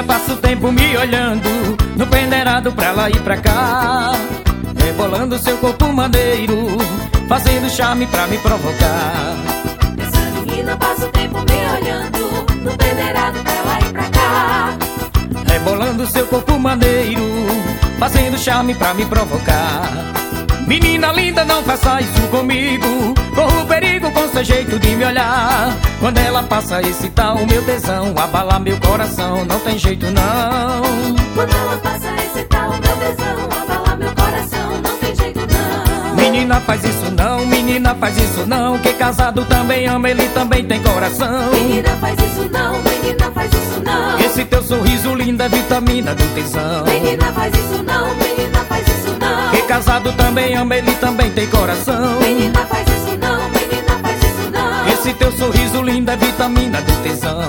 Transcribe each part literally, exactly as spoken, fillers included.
passa o tempo me olhando no pendeirado pra lá e pra cá, rebolando seu corpo maneiro, fazendo charme pra me provocar. Essa menina passa o tempo me olhando no pendeirado pra lá e pra cá, rebolando seu corpo maneiro, fazendo charme pra me provocar. Menina linda, não faça isso comigo, corro o perigo com seu jeito de me olhar. Quando ela passa a excitar o meu tesão, abala meu coração, não tem jeito não. Quando ela passa a excitar o meu tesão, abala meu coração, não tem jeito não. Menina faz isso não, menina faz isso não, que casado também ama, ele também tem coração. Menina faz isso não, menina faz isso não. Esse teu sorriso lindo é vitamina do tesão. Menina faz isso não, menina faz isso não. Que casado também ama, ele também tem coração. Menina faz isso não, menina faz isso não. Esse teu sorriso lindo é vitamina do tesão.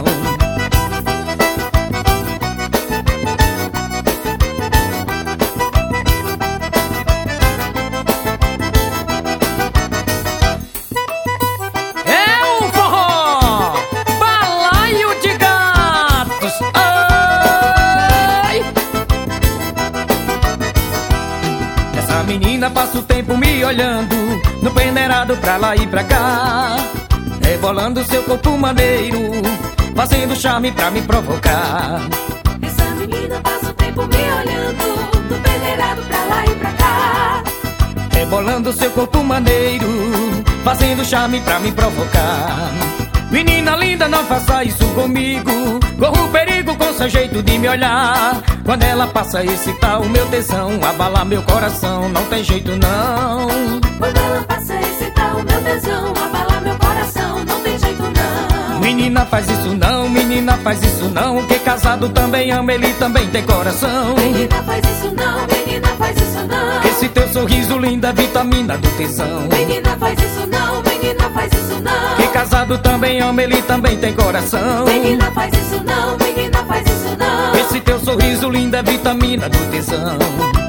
É o forró, balaio de gatos. Ai! Essa menina passa o tempo me olhando no pendeirado pra lá e pra cá, rebolando seu corpo maneiro, fazendo charme pra me provocar. Essa menina passa o tempo me olhando no pendeirado pra lá e pra cá, Rebolando seu corpo maneiro, fazendo charme pra me provocar. Menina linda, não faça isso comigo, corro perigo com seu jeito de me olhar. Quando ela passa a excitar o meu tesão, abala meu coração, não tem jeito não. Quando ela passa a excitar o meu tesão, abala meu coração, não tem jeito não. Menina faz isso não, menina faz isso não, que casado também ama, ele também tem coração. Menina faz isso não, menina faz isso não. Esse teu sorriso lindo é vitamina do tesão. Menina faz isso não, menina faz isso não. Que casado também ama, ele também tem coração. Menina faz isso não, menina faz isso não. Esse teu sorriso lindo é vitamina do tesão.